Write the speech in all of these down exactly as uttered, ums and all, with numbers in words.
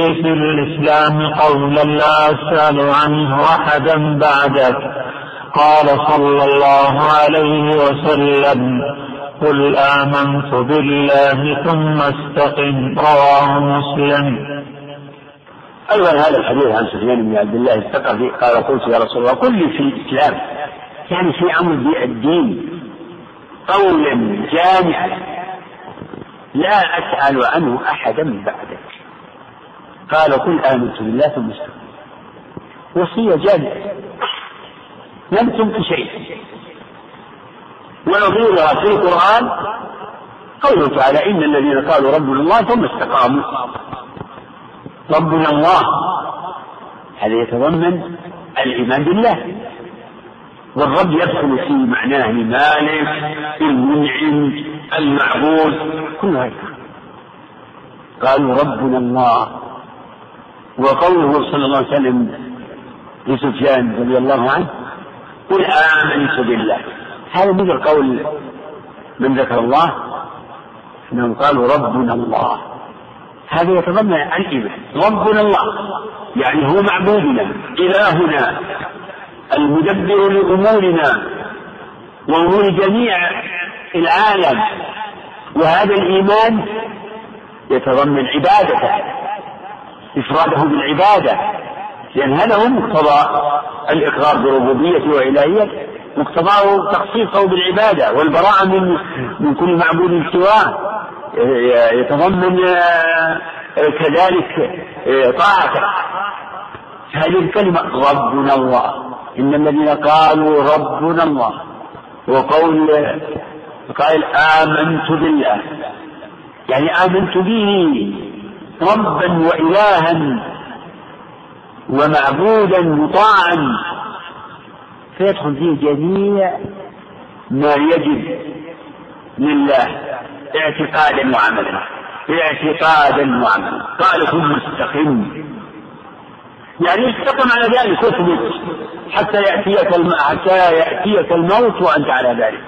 لي في الإسلام قولا لا أسأل عنه أحدا بعدك. قال صلى الله عليه وسلم: قل آمنت بالله ثم استقم. رواه مسلم. أيضا هذا الحديث عن سفيان بن عبد الله الثقفي قال: قلت يا رسول الله قل لي في الإسلام، يعني في أمر الدين، قولا جامعا لا أسأل عنه أحدا بعدك. قال: قل آمنت بالله ثم استقم. وصية جامعة لم تنق شيء. ونظيرها في القرآن قوله تعالى: إن الذين قالوا ربنا الله ثم استقاموا. ربنا الله هذا يتضمن الإيمان بالله، والرب يدخل في معناه المالك، المنعم، المعبود، كل هذا. قالوا ربنا الله. وقوله صلى الله عليه وسلم لسفيان رضي الله عنه: قل آمنت بالله. هذا مثل قول من ذكر الله انهم قالوا ربنا الله. هذا يتضمن الإيمان. ربنا الله يعني هو معبودنا، إلهنا، المدبر لأمورنا وأمور جميع العالم. وهذا الإيمان يتضمن عبادته، إفراده بالعبادة، لأن هذا هو مقتضى الإقرار بربوبيته وإلهيته، مقتضاه تخصيصه بالعبادة والبراءة من من كل معبود سواه. يتضمن كذلك طاعته. هذه الكلمة ربنا الله، إن الذين قالوا ربنا الله. وقول قال آمنت بالله يعني آمنت به ربا وإلها ومعبودا مطاعا، فيدخل فيه جميع ما يجب لله اعتقادا وعملا، اعتقادا وعملا. قال: ثم استقم، يعني استقم على ذلك واثبت حتى يأتيك حتى يأتيك الموت وأنت على ذلك،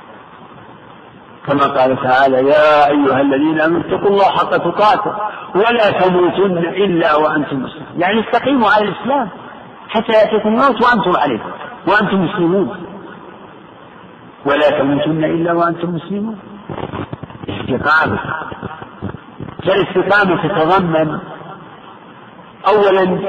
كما قال تعالى: يا أيها الذين آمنوا اتقوا الله حق تقاته ولا تموتن إلا وأنتم مسلمون. يعني استقيموا على الإسلام حتى يأتيكم الموت وأنتم عليه وأنتم مسلمون، ولا تموتن إلا وأنتم مسلمون. استقامة. فالاستقامة تتضمن أولا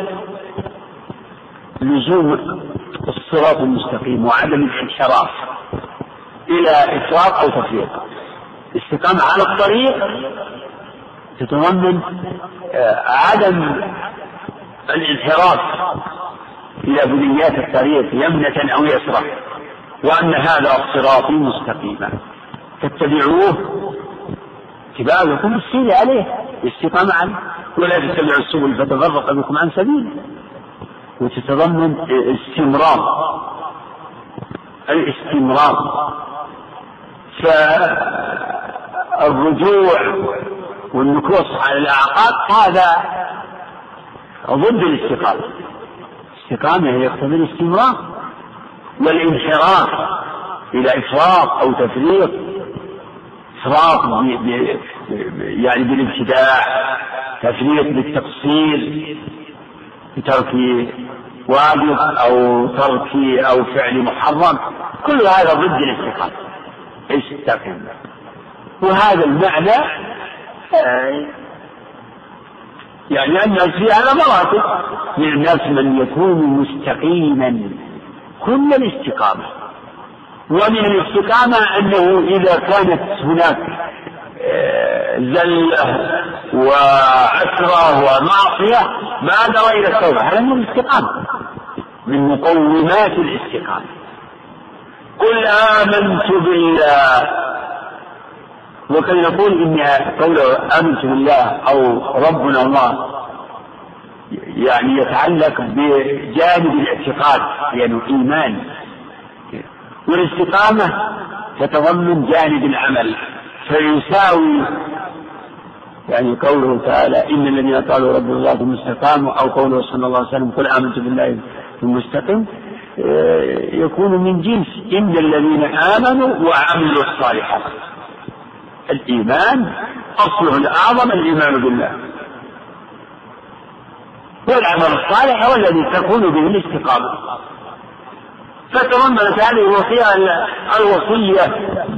لزوم الصراط المستقيم وعدم الانحراف إلى إفراط أو تفريط. الاستقامة على الطريق تتضمن عدم الانحراف إلى بنيات الطريق يمنة أو يسرا، وأن هذا الصراط مستقيما تتبعوه اتباعكم بالسير عليه، الاستقامة عليه، ولا تتبعوا السبل فتفرق بكم عن سبيله. وتتضمن استمرار، الاستمرار. فالرجوع والنكوص على الأعقاب هذا ضد الاستقامة. الاستقامة يقتضي الاستمرار، والانحراف إلى إفراط أو تفريط، إفراط يعني بالابتداع، تفريط بالتقصير، بترك واجب أو ترك أو فعل محرم، كل هذا ضد الاستقامة. استقم. وهذا المعنى يعني الناس في على مراتب، من الناس من يكون مستقيما كل الاستقامة. ومن الاستقامة أنه إذا كانت هناك زلة وعسرة ومعصية بادر إلى التوبة، هذا من الاستقامة، من مقومات الاستقامة. قل آمنت بالله. وكان يقول إن قوله آمنت بالله أو ربنا الله يعني يتعلق بجانب الاعتقاد لأنه إيمان، والاستقامة تتضمن جانب العمل فيساوي. يعني قوله تعالى: إن الذين قالوا ربنا الله ثم استقاموا، أو قوله صلى الله عليه وسلم: قل آمنت بالله ثم استقم، يكون من جنس إن الذين آمنوا وعملوا الصالحات. الإيمان أصله الأعظم الإيمان بالله، والعمل الصالح هو الذي تكون به الاستقامة. فتضمنت هذه الوصية الوصية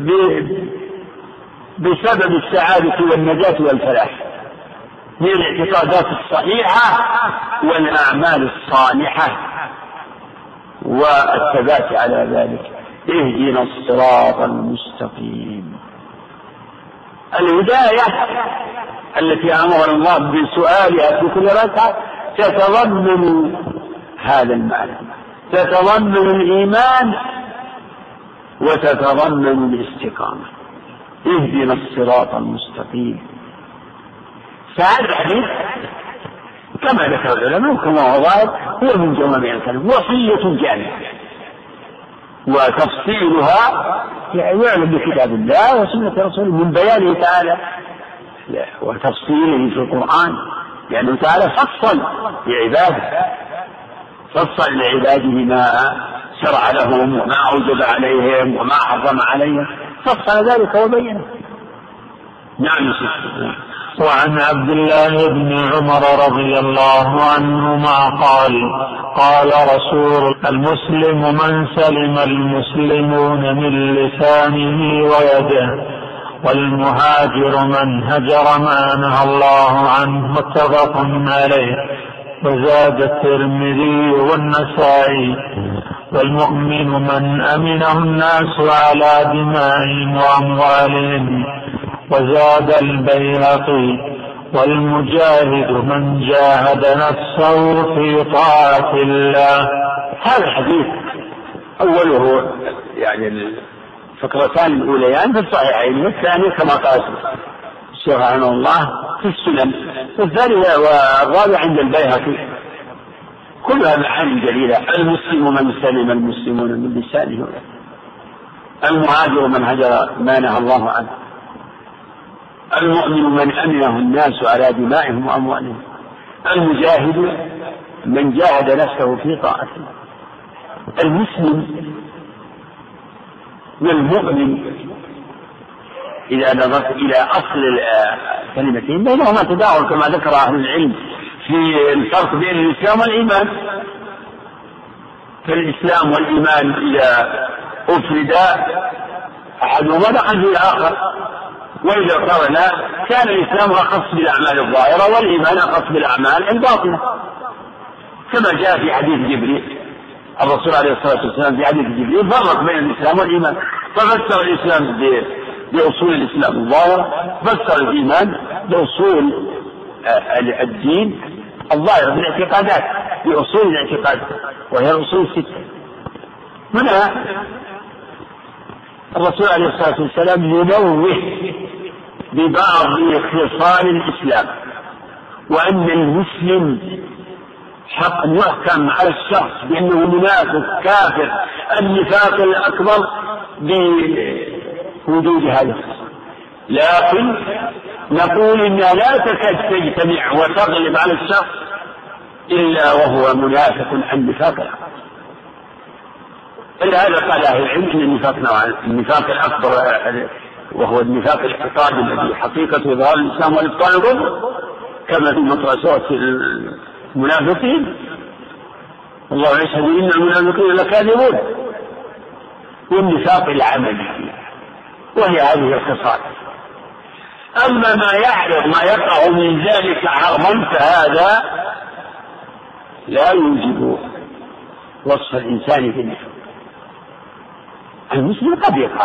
بسبب السعادة والنجاة والفلاح من الاعتقادات الصحيحة والأعمال الصالحة والثبات على ذلك. اهدنا الصراط المستقيم. الهداية التي أمر الله بسؤالها في كل ركعة تتضمن هذا المعنى، تتضمن الإيمان وتتضمن الاستقامة. اهدنا الصراط المستقيم. فهذا الحديث كما ذكر العلماء كما هو ظاهر هو من جوامع الكلم، وصية جامعة، وتفصيلها يعلم بكتاب الله وسنة رسوله من بيانه تعالى وتفصيله في القرآن، لأنه تعالى فصل لعباده، فصل لعباده ما شرع لهم وما أوجب عليهم وما حرم عليهم، فصل ذلك وبينه. نعم. وعن عبد الله بن عمر رضي الله عنهما قال قال رسول المسلم من سلم المسلمون من لسانه ويده، والمهاجر من هجر ما نهى الله عنه، متفق عليه. وزاد الترمذي والنسائي والمؤمن من أمنه الناس على دمائهم وأموالهم. وزاد البيهقي والمجاهد من جاهد نفسه في طاعة الله. هذا الحديث أوله يعني الفقرتان الأوليان في الصحيحين، والثاني كما قال الشيخ رحمه الله في السنن، والثاني والرابع عند البيهقي. كلها معاني جليلة. المسلم من سلم المسلمون من لسانه، المهاجر من هجر ما نهى الله عنه، المؤمن من أمنه الناس على دمائهم وأموالهم، المجاهد من جاهد نفسه في طاعة الله. المسلم والمؤمن إذا نظرت إلى أصل الكلمتين بينهما تداول كما ذكر أهل العلم في الفرق بين الإسلام والإيمان. فالإسلام والإيمان إذا أفردا أحدهما دخل في الآخر، وإذا قرن كان الإسلام أخص بالأعمال الظاهرة والإيمان أخص بالأعمال الباطنة، كما جاء في حديث جبريل. الرسول عليه الصلاة والسلام في حديث جبريل فرق بين الإسلام والإيمان، ففسر الإسلام بأصول الإسلام الظاهرة، فسر الإيمان بأصول الدين الظاهرة بالاعتقادات، بأصول الاعتقاد وهي الأصول الستة. هنا الرسول عليه الصلاة والسلام ينوه ببعض خصال الإسلام، وأن المسلم حق يحكم على الشخص بأنه منافق كافر النفاق الأكبر بوجود هذا الخصال، لكن نقول إنها لا تكاد تجتمع وتغلب على الشخص إلا وهو منافق عن نفاق الأكبر. فلهذا قال أهل العلم إن النفاق نوعان: النفاق الأكبر وهو النفاق الاعتقادي الذي حقيقته إظهار الإسلام والإبطال الكفر، كما في مدرسات المنافقين الله يشهد إن المنافقين لكاذبون، والنفاق العملي وهي هذه الخصال. أما ما يعرض ما يقع من ذلك عرضا فهذا لا يوجب وصف الإنسان بالنفاق. المسلم قد يقع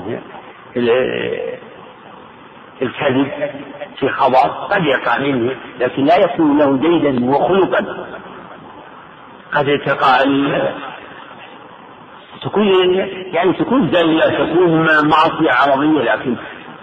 الكذب في خبر، قد يقع منه، لكن لا يكون له ديدا وخلقا. قد تقع تكون يعني تكون زلة، تكون معصية عرضية، لكن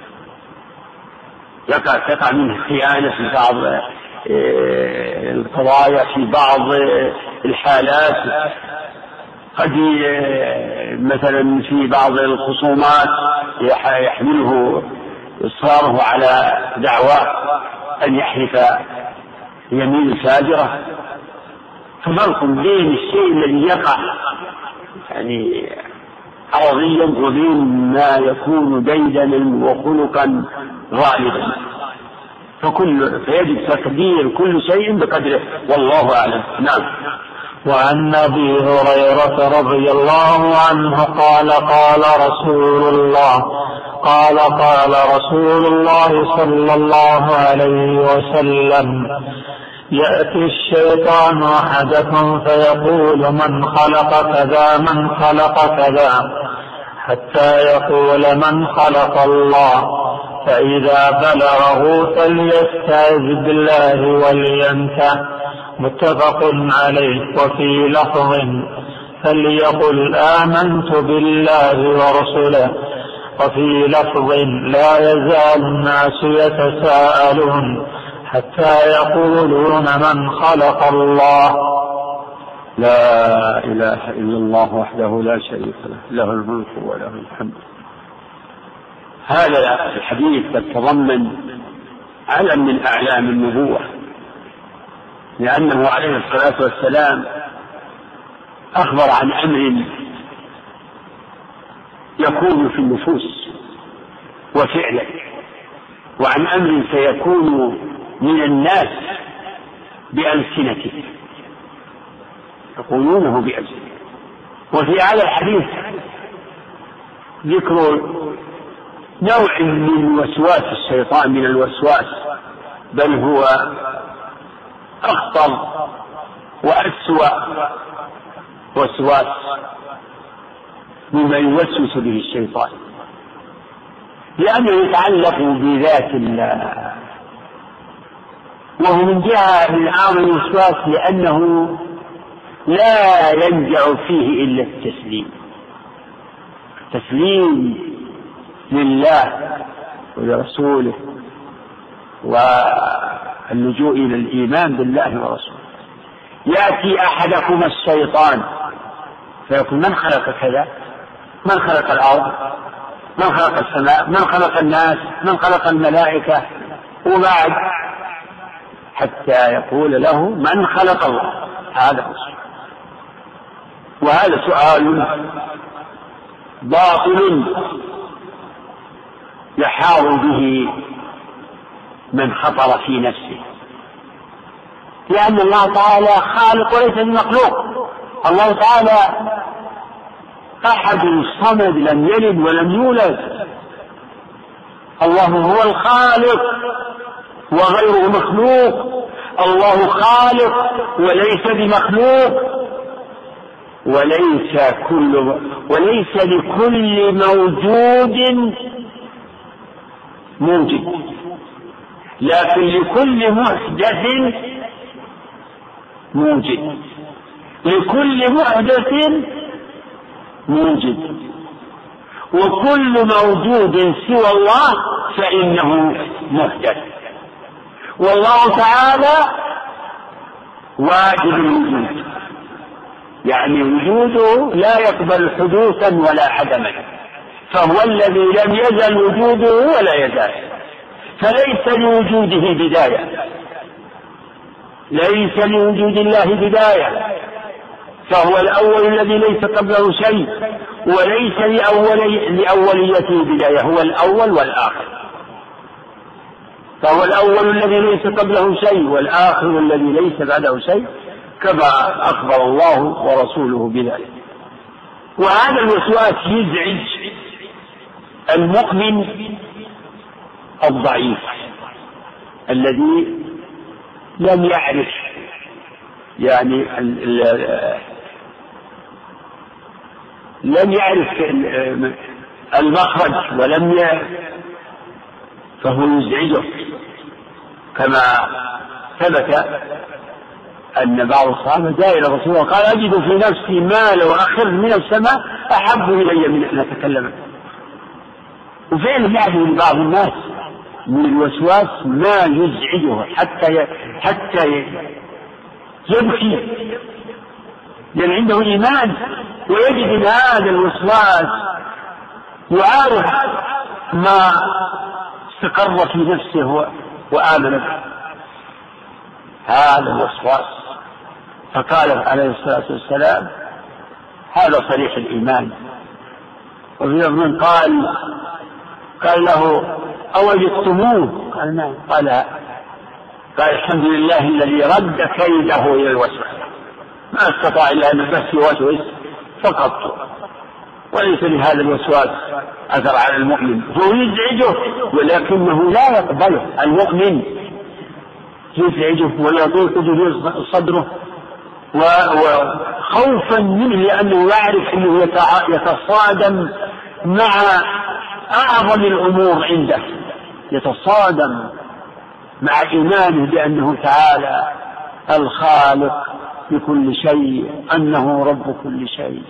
يقع تقع منه خيانة في بعض القضايا، في بعض الحالات، قد مثلا في بعض الخصومات يحمله إصراره على دعوى أن يحلف يمين فاجرة. ففرق بين الشيء الذي يقع يعني عرضيا وبين ما يكون ديدنا وخلقا غالبا. فكل فيجب تقدير كل شيء بقدره، والله أعلم. نعم. وعن أبي هريرة رضي الله عنه قال قال رسول الله قال قال رسول الله صلى الله عليه وسلم: يأتي الشيطان أحدكم فيقول: من خلق كذا من خلق كذا، حتى يقول: من خلق الله، فإذا بلغه فليستعذ بالله ولينته. متفق عليه. وفي لفظ: فليقل آمنت بالله ورسله. وفي لفظ: لا يزال الناس يتساءلون حتى يقولون: من خلق الله. لا إله إلا الله وحده لا شريك له، له الملك وله الحمد. هذا الحديث يتضمن علم من أعلام النبوة، لأنه عليه الصلاة والسلام أخبر عن أمر يكون في النفوس وفعلا، وعن أمر سيكون من الناس بألسنته، يقولونه بألسنته. وفي هذا الحديث ذكر نوع من وسواس الشيطان من الوسواس، بل هو أخطر وأسوأ وسواس مما يوسوس به الشيطان، لأنه يتعلق بذات الله، وهو من جهة من أعظم الوسواس لأنه لا ينجع فيه إلا التسليم، تسليم لله ولرسوله واللجوء إلى الإيمان بالله ورسوله. يأتي أحدكم الشيطان فيقول: من خلق كذا، من خلق الأرض، من خلق السماء، من خلق الناس، من خلق الملائكة، وبعد حتى يقول له: من خلق الله. هذا هو. وهذا سؤال باطل يحار به من خطر في نفسه، لأن الله تعالى خالق وليس بمخلوق. الله تعالى أحد صمد، لم يلد ولم يولد. الله هو الخالق وغيره مخلوق. الله خالق وليس بمخلوق، وليس كل وليس لكل موجود موجد، لكن لكل محدث موجد، لكل محدث موجد، وكل موجود سوى الله فإنه محدث. والله تعالى واجب الوجود، يعني وجوده لا يقبل حدوثا ولا عدما، فهو الذي لم يزل وجوده ولا يزال، فليس لوجوده بداية، ليس لوجود الله بداية، فهو الأول الذي ليس قبله شيء، وليس لأولي لأوليته بداية، هو الأول والآخر، فهو الأول الذي ليس قبله شيء والآخر الذي ليس بعده شيء، كما أخبر الله ورسوله بذلك. وهذا الوسواس يزعج المؤمن الضعيف الذي لم يعرف يعني لم يعرف المخرج ولم يعرف، فهو يزعجه، كما ثبت أن بعض الصحابة جاء إلى الرسول وقال: أجد في نفسي ما لو أخذ من السماء أحب إلي من أن أتكلم. وفعلا يعرف لبعض الناس من الوسواس ما يزعجه حتى حتى يبكي، لأن عنده إيمان ويجد أن هذا الوسواس يعارض ما استقر في نفسه وآمن به، هذا الوسواس. فقال عليه الصلاة والسلام: هذا صريح الإيمان. وفي من قال قال له: أوجدتموه؟ قال نعم. قال: قال الحمد لله الذي رد كيده إلى الوسوسة، ما استطاع إلا أن بس يوسوس فقط، وليس لهذا الوسواس أثر على المؤمن، هو يزعجه ولكنه لا يقبله. المؤمن يزعجه ويضيق به صدره وخوفا منه، لأنه يعرف أنه يتصادم مع أعظم الأمور عنده، يتصادم مع إيمانه بأنه تعالى الخالق لكل شيء، أنه رب كل شيء،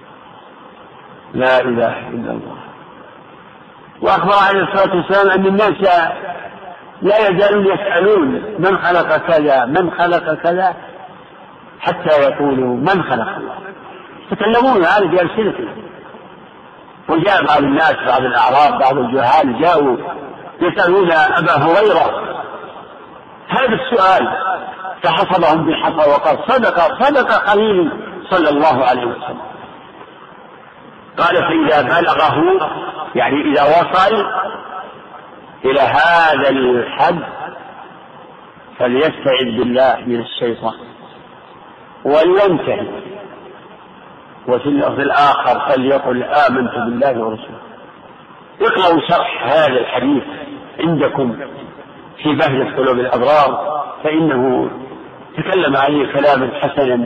لا إله إلا الله. وأخبر عليه الصلاة والسلام أن الناس لا يزالون يسألون من خلق كذا من خلق كذا حتى يقولوا من خلق الله، يتكلمون هذا بألسنتهم. وجاء بعض الناس، بعض الأعراب، بعض الجهال جاءوا يسألون أبا هريرة هذا السؤال، فحفظهم بالحفظ وقال صدق صدق خليل صلى الله عليه وسلم. قال فإذا بلغه، يعني إذا وصل إلى هذا الحد فليستعذ بالله من الشيطان ولينتهي، وفي الآخر فليقل آمنت بالله ورسوله. اقرأوا شرح هذا الحديث عندكم في بهجة قلوب الأبرار، فإنه تكلم عليه كلاما حسنا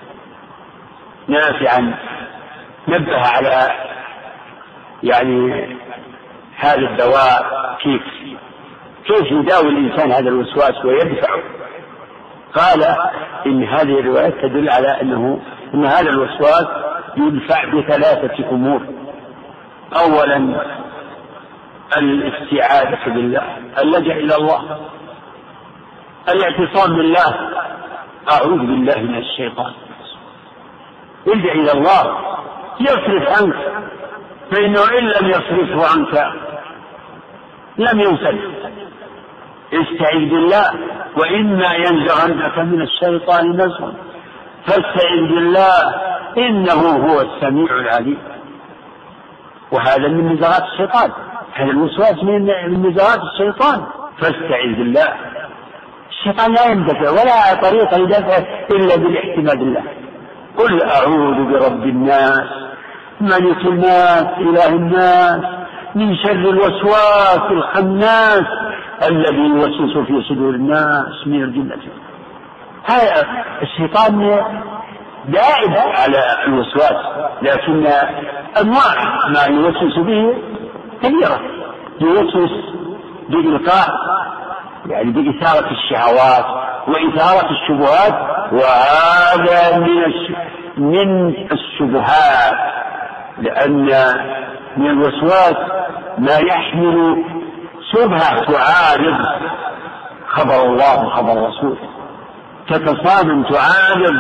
نافعا، نبه على يعني هذا الدواء كيف كيف يداوي الإنسان هذا الوسواس ويدفعه. قال إن هذه الروايات تدل على أنه إن هذا الوسواس يدفع بثلاثة أمور. أولا الاستعاذة بالله، اللجأ إلى الله، الاعتصام بالله، أعوذ بالله من الشيطان، الجأ إلى الله يصرف عنك، فإنه إن لم يصرفه عنك لم ينسل. استعذ بالله، وإما ينزغنك من الشيطان نزغ فاستعذ بالله إنه هو السميع العليم. وهذا من نزغات الشيطان، هذا الوسواس من نزغات الشيطان، فاستعذ بالله. الشيطان لا يندفع ولا طريق لدفعه إلا بالاعتماد بالله. قل أعوذ برب الناس ملك الناس إله الناس من شر الوسواس الخناس الذي يوسوس في صدور الناس من الجنة. هذا الشيطان دائم على الوسواس، لكن أنواع ما يوسوس به كثيرة. يوسوس بإلقاء، يعني بإثارة الشهوات وإثارة الشبهات، وهذا من من الشبهات، لأن من الوسواس ما يحمل شبهة تعارض خبر الله وخبر رسوله، تتصادم تعارض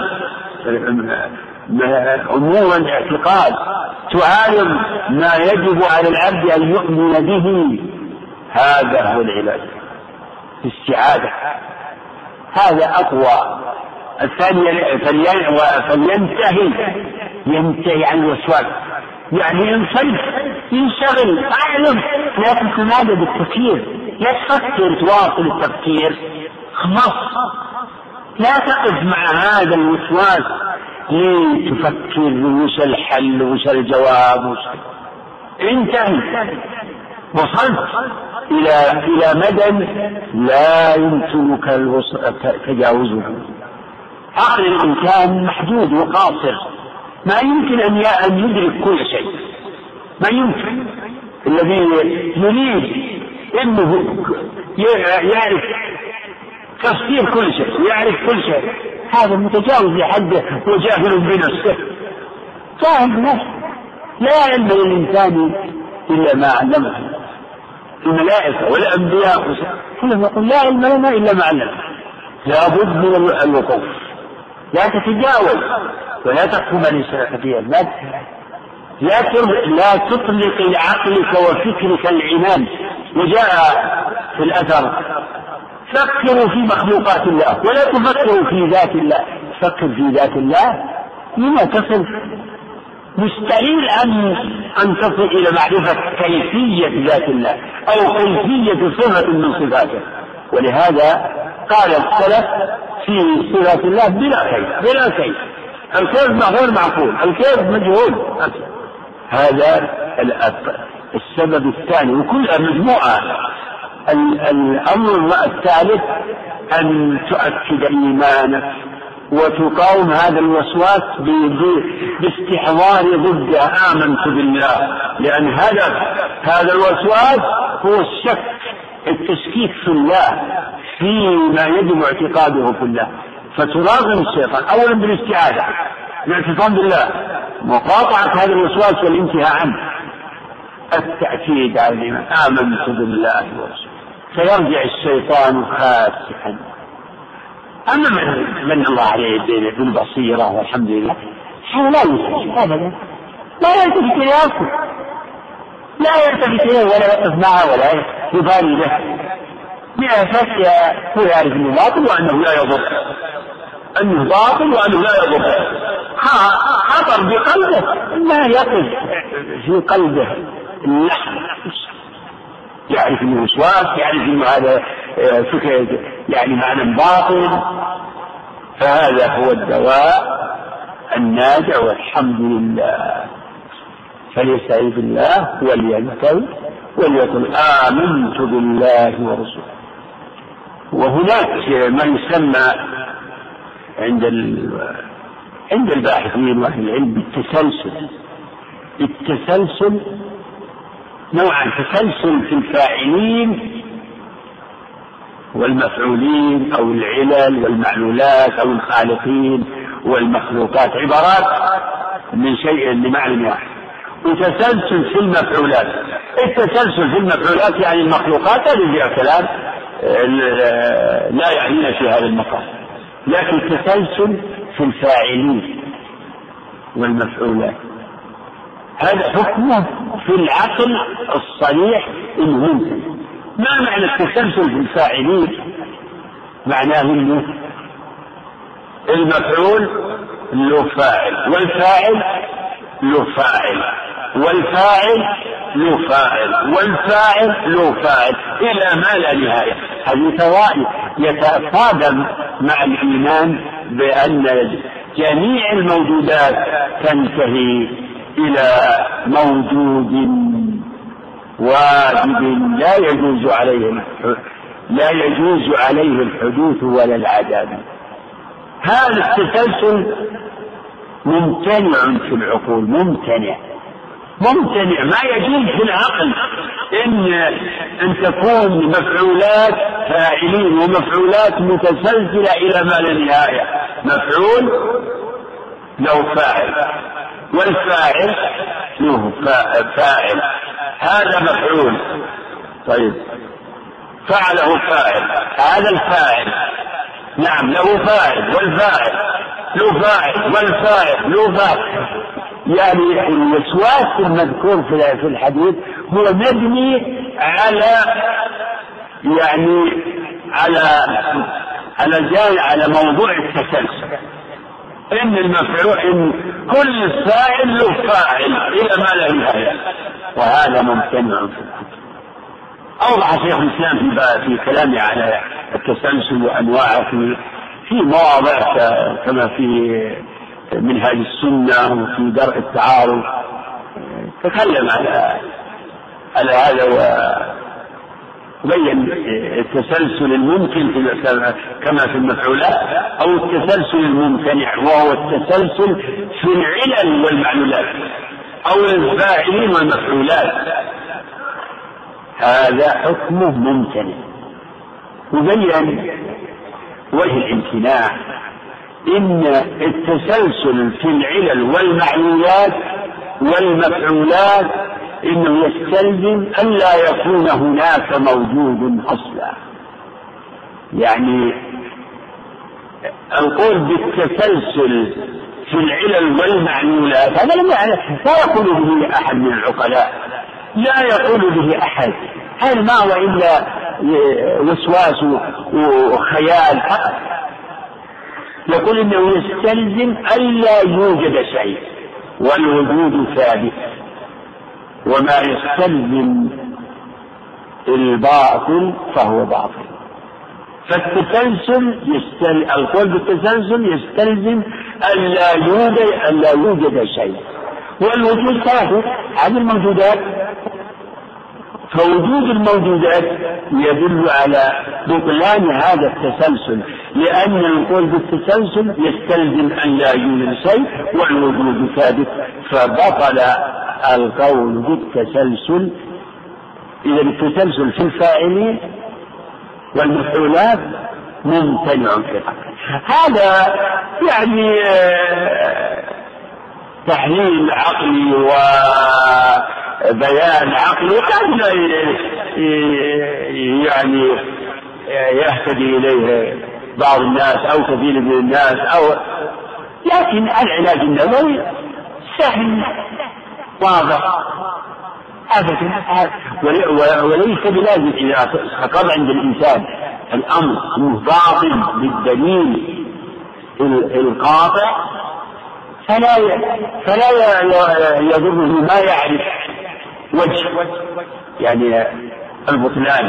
أمور الاعتقاد، تعارض ما يجب على العبد أن يؤمن به. هذا هو العلاج، الاستعاذة، هذا أقوى. الثانية فلينتهي، ينتهي عن الوسواس، يعني ينصرف، ينشغل، أعلم، لا تتمادى بالتفكير، لا تفكر تواصل التفكير، خلاص لا تقف مع هذا الوسواس لتفكر وش الحل وش الجواب وش. انتهي، وصلت إلى إلى مدى لا يمكنك تجاوزه. عقل الإنسان محدود وقاصر، ما يمكن أن يدرك كل شيء، ما يمكن. الذي يريد إنه يعرف تفسير كل شيء ويعرف كل شيء، هذا متجاوز لحده وجاهل بنفسه، جاهل بنفسه. لا علم للإنسان إلا ما علمه الملائكة والأنبياء، كلهم يقول لا علم لنا إلا ما علمنا. لا بد من الوقوف، لا تتجاوز ولا تحكم لسلفتيا، لا لا تطلق لعقلك وفكرك العنان. وجاء في الأثر فكروا في مخلوقات الله ولا تفكروا في ذات الله. فكر في ذات الله لما تصل، مستحيل أن أن تصل إلى معرفة كيفية ذات الله أو كيفية صفة من صفاته. ولهذا قال السلف في صفات الله بلا كيف بلا كيف، الكيف غير معقول، الكيف مجهول. هذا السبب الثاني. وكل مجموعة. الأمر الثالث أن تؤكد إيمانك وتقاوم هذا الوسواس باستحضار ضده آمنت بالله، لأن هذا هذا الوسواس هو الشك، التشكيك في الله فيما يجب اعتقاده في الله، فتراغم الشيطان أولا بالاستعاذة بالاعتصام بالله، مقاطعة هذا الوسواس والانتهاء عنه، التأكيد على الإيمان آمنت بالله ورسوله، فيرجع الشيطان خاسئا. أما من من الله عليه بالبصيرة والحمد لله هذا لا يسأل أبدا، لا يلتفت إليه أصلا، لا يلتفت إليه ولا يقف معه ولا يبالي له، بأساس هو يعرف أنه باطل وأنه لا يضر، أنه باطل وأنه لا يضر، خطر بقلبه ما يقف في قلبه اللحم، يعرف أنه وسواس، يعرف أنه هذا فكرة يعني معنى باطل، فهذا هو الدواء الناجع والحمد لله. فليستعيذ بالله ولينتهي وليقل آمنت بالله ورسوله. وهناك ما يسمى عند عند الباحثين واهل العلم بالتسلسل. التسلسل نوعا، تسلسل في الفاعلين والمفعولين أو العلل والمعلولات أو الخالقين والمخلوقات، عبارات من شيء لمعنى واحد. وتسلسل في المفعولات، التسلسل في المفعولات يعني المخلوقات هذه فيها كلام لا يعنينا في هذا المقام، لكن التسلسل في الفاعلين والمفعولات هذا حكمه في العقل الصريح الممكن. ما معنى التسلسل في الفاعلين؟ معناه انه المفعول له فاعل والفاعل له فاعل والفاعل له فاعل والفاعل له فاعل إلى ما لا نهاية. هذه فوائد يتصادم مع الإيمان بأن جميع الموجودات تنتهي إلى موجود واجب لا يجوز عليه لا يجوز عليه الحدوث ولا العدم. هذا التسلسل ممتنع في العقول، ممتنع ممتنع ما يجوز في العقل إن أن تكون مفعولات فاعلين ومفعولات متسلسلة إلى ما لا نهاية. مفعول له فاعل والفاعل له فاعل، هذا مفعول طيب فعله فاعل، هذا الفاعل نعم له فاعل والفاعل له فاعل والفاعل له فاعل. يعني الوسواس المذكور في الحديث هو مبني على يعني على على جاي على موضوع التسلسل، إن المفعول إن كل فاعل له فاعل إلى ما لا نهاية، وهذا ممتنع في الحديث. أوضح شيخ الإسلام في في كلامه على التسلسل وأنواعه في في مواضع كما في منهاج السنة وفي درء التعارض، تكلم على على هذا وبين التسلسل الممكن كما في المفعولات أو التسلسل الممتنع وهو التسلسل في العلل والمعلولات أو الفاعلين والمفعولات، هذا حكمه ممتنع. وبين وجه الامتناع إن التسلسل في العلل والمعلولات والمفعولات إنه يستلزم أن لا يكون هناك موجود أصلا. يعني القول بالتسلسل في العلل والمعلولات هذا لا يقول به أحد من العقلاء، لا يقول به أحد، هل ما هو إلا وسواس وخيال فقط. يقول إنه يستلزم ألا يوجد شيء والوجود ثابت، وما يستلزم الباطل فهو باطل. فالتسلسل يستل... القول بالتسلسل يستلزم ألا يوجد ألا يوجد شيء، والوجود ثابت هذه الموجودات، فوجود الموجودات يدل على بطلان هذا التسلسل، لأن القول بالتسلسل يستلزم أن لا يوجد شيء والوجود ثابت، فبطل القول بالتسلسل. إذا التسلسل في الفاعلين والمفعولات ممتنع في الحق. هذا يعني تحليل عقلي وبيان عقلي قد يعني يهتدي إليه بعض الناس أو كثير من الناس، أو لكن العلاج النبوي سهل واضح أبدا، وليس بلازم إذا استقر عند الإنسان الأمر باطل بالدليل القاطع فلا فلا يضره ما يعرف وجه يعني البطلان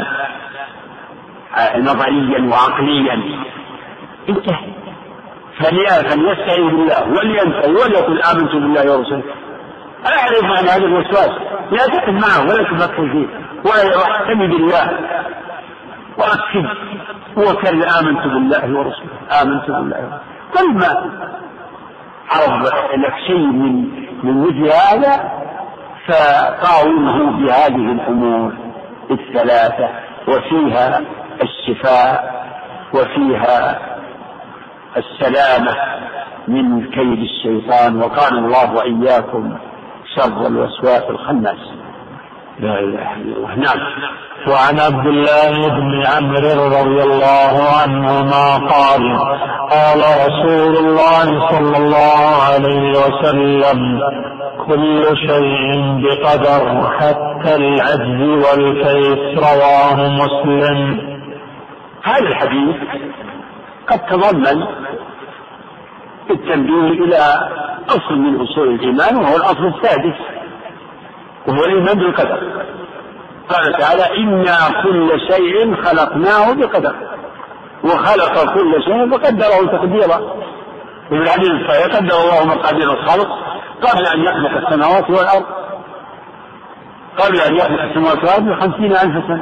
نظريا وعقليا انتهى. فليستعين بالله ولينتهي وليقل آمنت بالله ورسوله. أعرف عن هذا الوسواس، لا تقف معه ولا تفكر فيه واحتمي بالله وأكد وكل آمنت بالله ورسوله آمنت بالله. كل ما عرض لك شيء من من مثل هذا فقاومه بهذه الأمور الثلاثة، وفيها الشفاء وفيها السلامة من كيد الشيطان، وكان الله وإياكم شر الوسواس الخناس. لا إله إلا الله. نعم. وعن عبد الله بن عمرو رضي الله عنهما قال قال رسول الله صلى الله عليه وسلم كل شيء بقدر حتى العجز والكيس. رواه مسلم. هذا الحديث قد تضمن التنبيه إلى أصل من أصول الإيمان، وهو الأصل السادس وهو الإيمان بالقدر. قال تعالى إنا كل شيء خلقناه بقدر، وخلق كل شيء فقدره تقديرا. وفي الحديث الصحيح قدر الله مقادير الخلق قبل أن يخلق السماوات والأرض قبل أن يخلق السماوات والأرض بخمسين ألف سنة.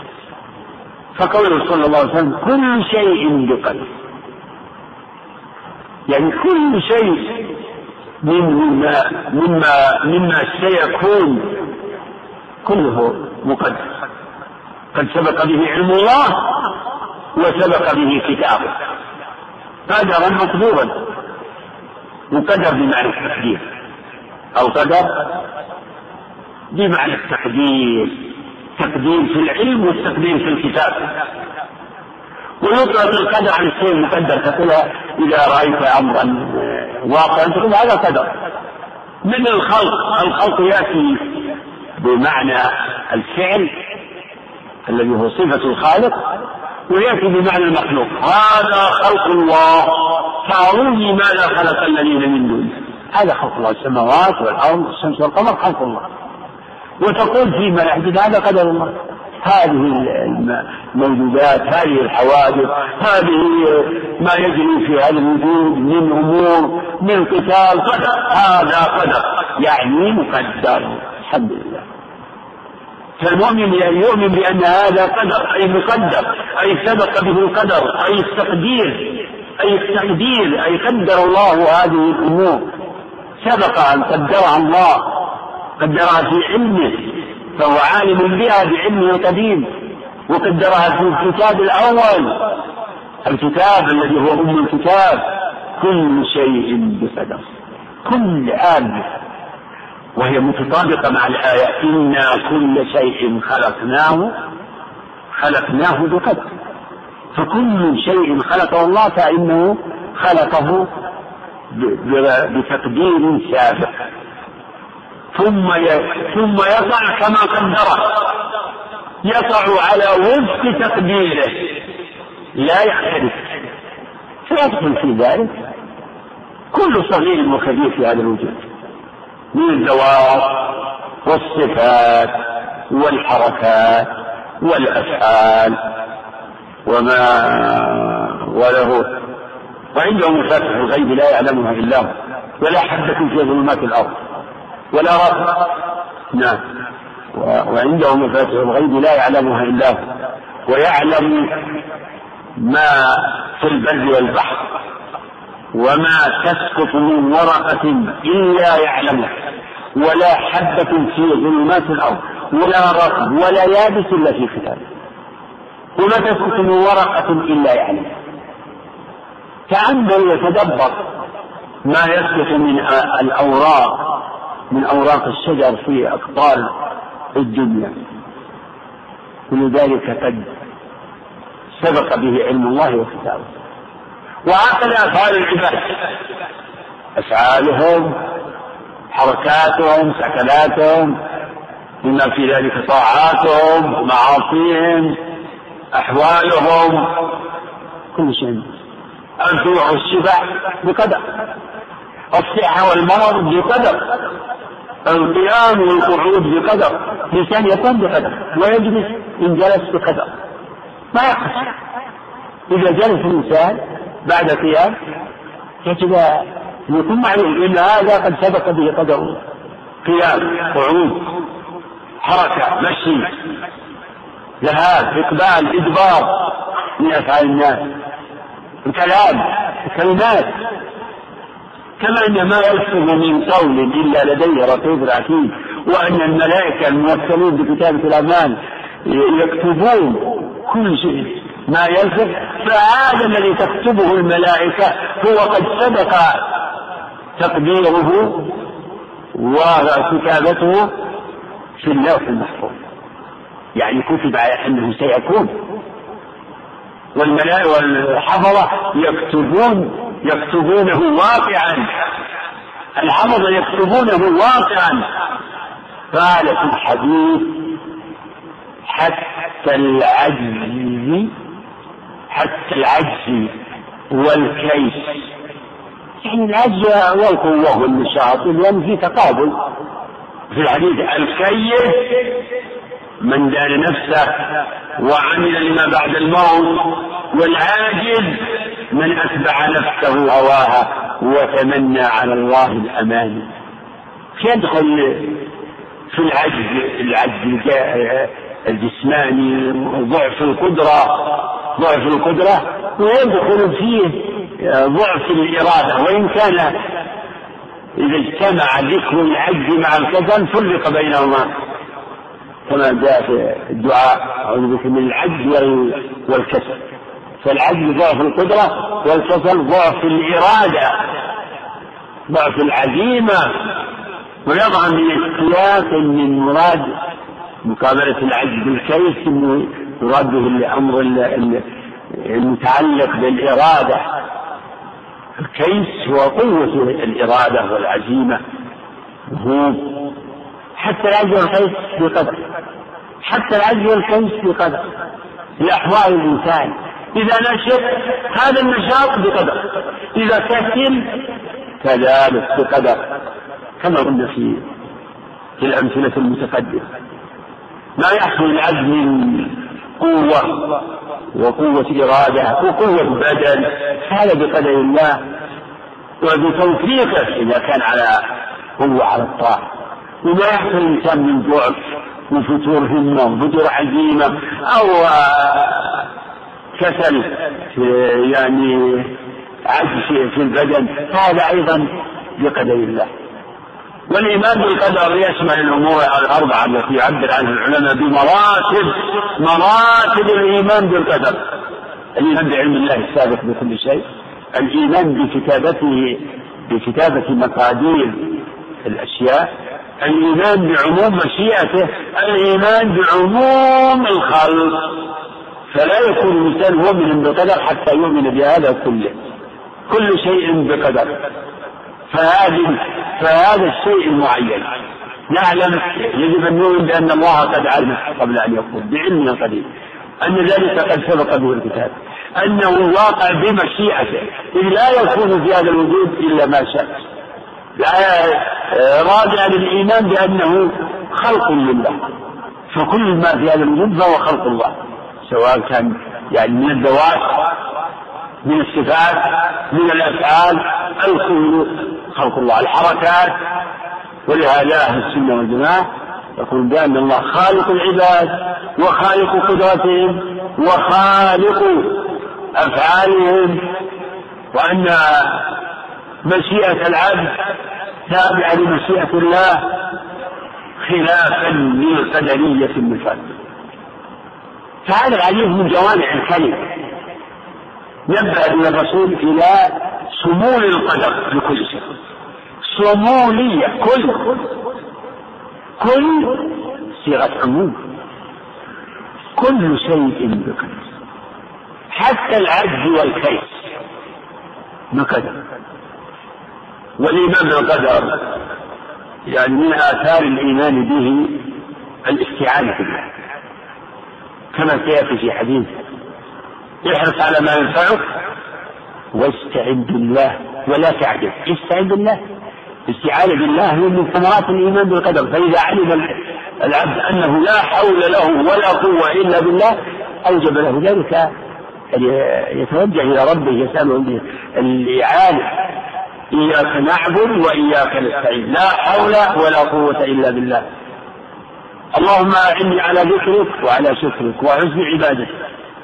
فقوله صلى الله عليه وسلم كل شيء بقدر، يعني كل شيء مما مما مما سيكون كله مقدر، قد سبق به علم الله وسبق به كتابه قدرا مقدورا. مقدر بمعنى التقدير، أو قدر بمعنى التقدير، تقدير في العلم والتقدير في الكتاب. ويطلق القدر عن الشيء المقدر، تقول إذا رأيت أمرا واقعا تقول هذا قدر. من الخلق، الخلق يأتي بمعنى الفعل الذي هو صفة الخالق، ويأتي بمعنى المخلوق. هذا خلق الله فأروني ماذا خلق الذين من دونه. هذا خلق الله، السماوات والأرض والشمس والقمر خلق الله. وتقول فيما يحدث هذا قدر الله. هذه الموجودات، هذه الحوادث، هذه ما يجري في هذا الوجود من أمور من قتال قدر، هذا قدر يعني مقدر. الحمد لله. فالمؤمن يؤمن بأن هذا قدر أي مقدر، أي سبق به القدر، أي التقدير، أي التقدير أي قدر الله هذه الأمور، سبق أن قدرها الله، قدرها في علمه فهو عالم بها بعلمه القديم، وقدرها في الكتاب الأول، الكتاب الذي هو أم الكتاب. كل شيء بقدر، كل آن، وهي متطابقة مع الآية إنا كل شيء خلقناه خلقناه بقدر. فكل شيء خلقه الله فإنه خلقه بتقدير سابق، ثم ثم يقع كما قدره، يقع على وفق تقديره لا يختلف. فيدخل في ذلك كل صغير وكبير في هذا الوجود من الذوات والصفات والحركات والأفعال وما وله وعنده مفاتيح الغيب لا يعلمها إلا هو ولا حبة في ظلمات الأرض ولا رطب. نعم. وعنده مفاتيح الغيب لا يعلمها إلا هو ويعلم ما في البر والبحر وما تسقط من ورقة إلا يعلمها ولا حبة في ظلمات الأرض ولا رطب ولا يابس إلا في كتاب وما تسقط من ورقة إلا يعلمها. تأمل وتدبر ما يسقط من الأوراق من أوراق الشجر في أقطار الدنيا كل ذلك قد سبق به علم الله وكتابه. وهكذا أفعال العباد أفعالهم حركاتهم سكناتهم بما في ذلك طاعاتهم ومعاصيهم أحوالهم كل شيء. الجوع والشبع بقدر الصحة والمرض بقدر القيام والقعود بقدر الإنسان يقوم بقدر ويجلس إن جلس بقدر ما يقص. إذا جلس الإنسان بعد قيام يجب أن يكون معلوم إن هذا قد سبق به قدر قيام قعود حركة مشي ذهاب إقبال إدبار من أفعال الناس الكلام الكلمات. كما أن ما يلفظ من قول إلا لديه رقيب عتيد وأن الملائكة الموكلون بكتابة الأعمال يكتبون كل شيء ما يلفظ فهذا الذي تكتبه الملائكة هو قد سبق تقديره وكتابته في اللوح المحفوظ يعني كتب على أنه سيكون. والملائكة والحفظة يكتبون يكتبونه واقعا الحفظة يكتبونه واقعا. قال في الحديث حتى العجز حتى العجز والكيس يعني العجز والقوة والنشاط لأن في تقابل في الحديث. الكيس من دان نفسه وعمل لما بعد الموت والعاجز من أتبع نفسه هواها وتمنى على الله الأمان. يدخل في العجز العجز الجسماني ضعف القدرة ضعف القدرة ويدخل فيه ضعف الإرادة وإن كان إذا اجتمع ذكر العجز مع الكسل فرق بينهما كما جاء في الدعاء أعوذ بك من العجز والكسل. فالعجز ضعف القدرة والكسل ضعف الإرادة ضعف العزيمة. ويضع من السياق من مراد مقابلة العجز بالكيس انه يراد به الامر المتعلق بالإرادة. الكيس هو قوة الإرادة والعزيمة. هو حتى العجز والكيس بقدر حتى العجز والكيس بقدر لأحوال الإنسان. إذا نشط هذا النشاط بقدر إذا كسل كذلك بقدر كما قلنا في في الأمثلة المتقدمة. ما يحصل العجز من قوة وقوة إرادة وقوة بدن هذا بقدر الله وبتوفيقه إذا كان على قوة على الطاعة. وما يحصل الإنسان من ضعف وفتور همة وفتور عزيمة أو كسل يعني عجز في البدن هذا أيضا بقدر الله. والإيمان بالقدر يشمل الأمور الأربعة التي يعبر عنها العلماء بمراتب مراتب الإيمان بالقدر. الإيمان بعلم الله السابق بكل شيء الإيمان بكتابته بكتابة مقادير الأشياء الإيمان بعموم مشيئته الإيمان بعموم الخلق. فلا يكون الإنسان مؤمنا بقدر حتى يؤمن بهذا كله كل شيء بقدر. فهذه فهذا الشيء المعين نعلم يجب أن نؤمن بأن الله قد علم قبل أن يكون بعلمنا القديم أن ذلك قد سبق به الكتاب أنه واقع بمشيئته إذ لا يكون في هذا الوجود إلا ما شاء. راجع للإيمان بأنه خلق لله فكل ما في هذا الوجود فهو خلق الله سواء كان يعني من الذوات، من الصفات، من الأفعال، الكل خلق الله، الحركات. ولهذا أهل السنة والجماعة يقول بأن الله خالق العباد وخالق قدرتهم وخالق أفعالهم، وأن مشيئة العبد تابعة لمشيئة الله خلافا للقدرية المفردة. فهذا الحديث من جوامع الكلم، نبه إلى الرسول إلى شمول القدر لكل شيء، شمولية، كل كل صيغة عموم، كل شيء بقدر، حتى العجز والكيس بقدر. والإيمان بالقدر يعني من آثار الإيمان به الاستعانة بالله، كما سيأتي في حديث: احرص على ما ينفعك واستعن بالله ولا تعجز. استعن بالله، الاستعانة بالله هي من ثمرات الإيمان بالقدر. فإذا علم العبد أنه لا حول له ولا قوة إلا بالله أوجب له ذلك يتوجه إلى ربه يسأله الإعانة: إياك نعبد وإياك نستعين، لا حول ولا قوة إلا بالله. اللهم أعني على ذكرك وعلى شكرك وحسن عبادتك.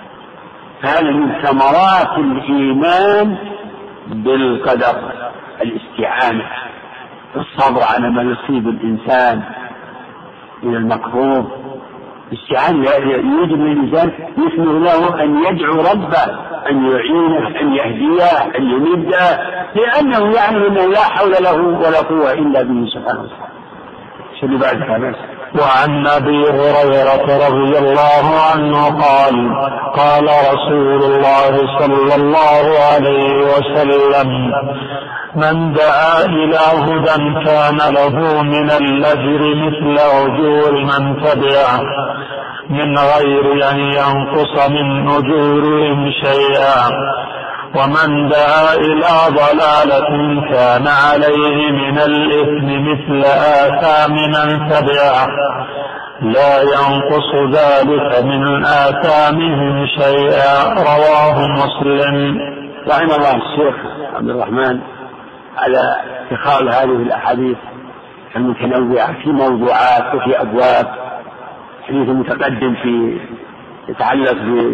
هذا من ثمرات الإيمان بالقدر، الاستعانة، الصبر على ما يصيب الإنسان من المكروه. الاستعانة يجب للإنسان يثمر له أن يدعو ربه أن يعينه، أن يهديه، أن يمده، لأنه يعلم أنه لا حول له ولا قوة إلا به سبحانه وتعالى. شنو بعد هذا؟ وعن أبي هريرة رضي الله عنه قال: قال رسول الله صلى الله عليه وسلم: من دعا إلى هدى كان له من الأجر مثل أجور من تبعه من غير أن ينقص من أجورهم شيئا، ومن دعا إلى ضلالة كان عليه من الإثم مثل آثام من تبعه لا ينقص ذلك من آثامهم شيئا. رواه مسلم. رحمه الله الشيخ عبد الرحمن على اتخاذ هذه الأحاديث المتنوعة في موضوعات وفي أبواب. حديث متقدم في يتعلق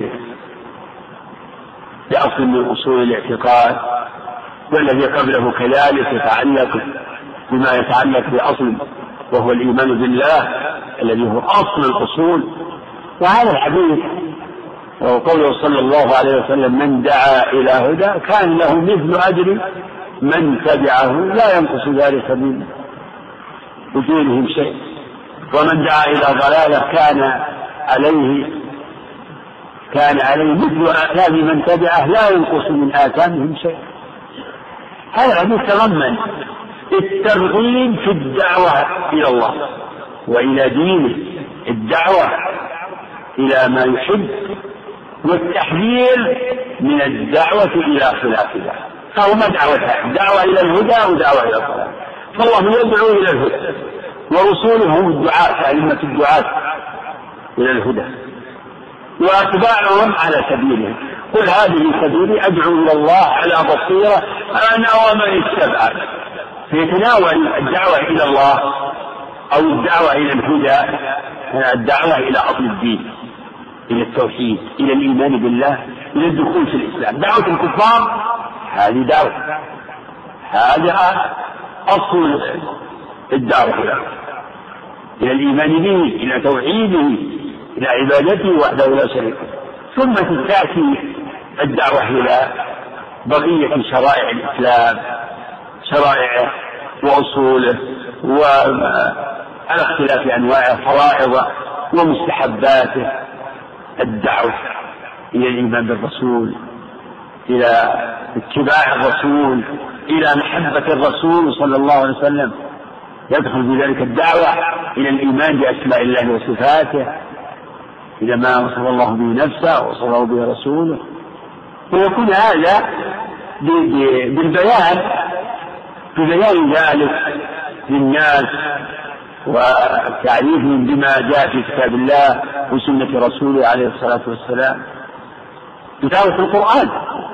بأصل من أصول الاعتقاد، والذي قبله كذلك يتعلق بما يتعلق بأصل وهو الإيمان بالله الذي هو أصل الأصول. وهذا الحديث وقوله صلى الله عليه وسلم: من دعا إلى هدى كان له مثل أجر من تبعه لا ينقص ذلك من أجورهم شيء، ومن دعا إلى ضلالة كان عليه كان عليه مثل آثام من تبعه لا ينقص من آثامهم شيء. هذا الحديث تضمن الترغيب في الدعوة إلى الله وإلى دينه، الدعوة إلى ما يحب، والتحذير من الدعوة إلى خلاف ذلك. فهما دعوتان: دعوة إلى الهدى ودعوة إلى الضلال. فالله يدعو إلى الهدى، ورسوله هم الدعاة، أئمة الدعاة إلى الهدى، وأتباعهم على سبيلهم. قل هذه سبيلي أدعو إلى الله على بصيرة أنا ومن اتبعني. فيتناول الدعوة إلى الله أو الدعوة إلى الهدى الدعوة إلى أصل الدين، إلى التوحيد، إلى الإيمان بالله، إلى الدخول في الإسلام. دعوة الكفار هذه دعوة، هذا أصل الدعوة إلى الإيمان به، إلى توحيده، إلى عبادته وحده لا شريك له. ثم تأتي الدعوة إلى بقية شرائع الإسلام، شرائعه وأصوله وعلى اختلاف أنواعه، فرائضه ومستحباته. الدعوة إلى الإيمان بالرسول، إلى اتباع الرسول، إلى محبة الرسول صلى الله عليه وسلم، يدخل في ذلك الدعوة إلى الإيمان بأسماء الله وصفاته، إلى ما وصف الله به نفسه وصفه به رسوله. ويكون هذا بالبيان ببيان ذلك للناس وتعريفهم بما جاء في كتاب الله وسنة رسوله عليه الصلاة والسلام. تلاوة القرآن،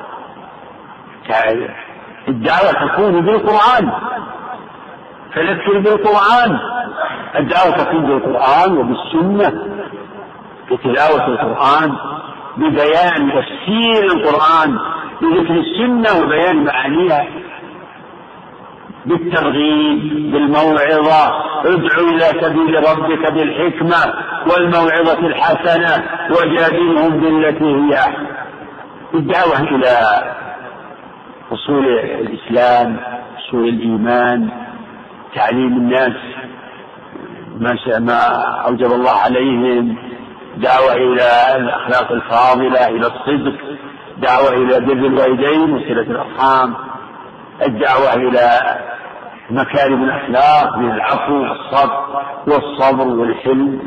الدعوة تكون بالقرآن، فذكر بالقرآن، الدعوة تكون بالقرآن وبالسنة، بتلاوة القرآن، ببيان تفسير القرآن، بذكر السنة وبيان معانيها، بالترغيب، بالموعظة، ادعو إلى سبيل ربك بالحكمة والموعظة الحسنة وجادلهم بالتي هي أحسن. الدعوة إلى أصول الإسلام، أصول الإيمان، تعليم الناس ما أوجب الله عليهم، دعوة إلى الأخلاق الفاضلة، إلى الصدق، دعوة إلى بر الوالدين وصلة الأرحام، الدعوة إلى مكارم الأخلاق من العفو والصبر والصبر والحلم،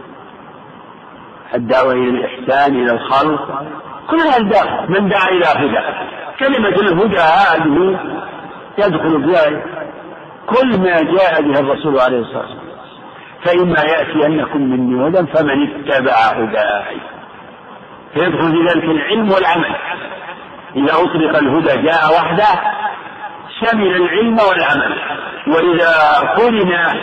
الدعوة إلى الإحسان إلى الخلق، كل هذا من دعا إلى هدى. كلمة الهدى هذه يدخل فيها كل ما جاء به الرسول عليه الصلاة والسلام، فإما يأتينكم مني هدى فمن اتبع هداي، فيدخل في ذلك العلم والعمل. إذا أطلق الهدى جاء وحده شمل العلم والعمل، وإذا قرن